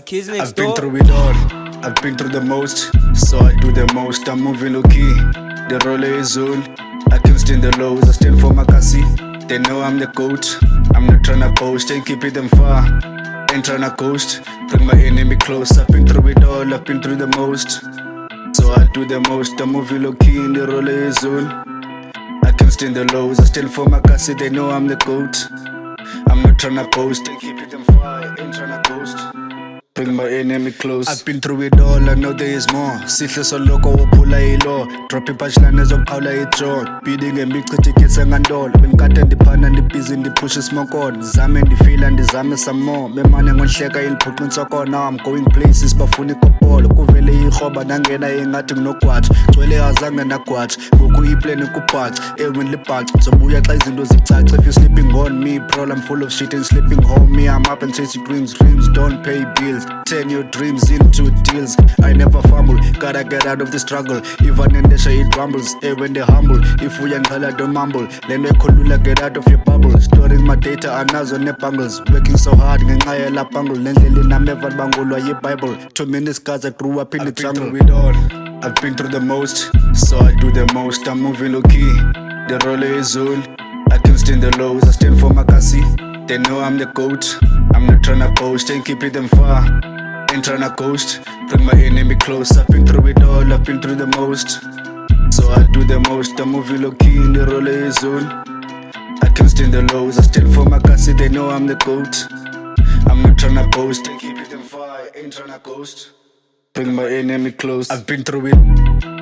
Kids next I've been door. through it all, I've been through the most, so I do the most. I'm moving low key, the roller is on. I can stand the lows, I stand for my kasi. They know I'm the goat, I'm not tryna post, ain't keeping them far, ain't tryna coast. Bring my enemy close, I've been through it all, I've been through the most, so I do the most. I'm moving low key in the roller is on. I can stand the lows, I stand for my kasi. They know I'm the goat, I'm not tryna post, ain't keeping them far, ain't tryna coast. Bring my enemy close. I've been through it all, I know there is more. Sihle soloko uphula ilo. Drop ipunchline ezoqhawula i-draw. Beating emichithi kitse ngandolo. Benkade ndiphana ndibhizi ndiphusha smoke on. Ndizame ndifila ndizame some more. Bemane ngonhleka ilibhuqa insoko. Now I'm going places bafuna ikopolo. Kuvele ikroba nangena engathi nginogwatsha. Gcwele azange nagwatsha. Ngoku iplane kubhaxa. Ewe libhaxa. Ngizobuya xa izinto zicaca. If you're sleeping on me, bro, I'm full of shit and sleeping home. Me, I'm up and chasing dreams. Dreams don't pay bills. Turn your dreams into deals. I never fumble, gotta get out of the struggle. Even in the shade rumbles, when they humble. If we ain't hella, don't mumble. Let me kolula, get out of your bubble. Storing my data, anazo ne bangles. Working so hard, ngaya la bangle. Lendele na meval bangulwa ye Bible. 2 minutes cause I grew up in the jungle. With all, I've been through the most, so I do the most. I'm moving low key, the roller is on. I can stand the lows, I stand for my kasi. They know I'm the goat, I'm not tryna post, ain't keeping them far, ain't tryna coast. Bring my enemy close, I've been through it all, I've been through the most, so I do the most. I'm moving low key in the roller is on. I can stand the lows, I stand for my kasi. They know I'm the goat, I'm not tryna post, ain't keeping them far, ain't tryna coast. Bring my enemy close. I've been through it.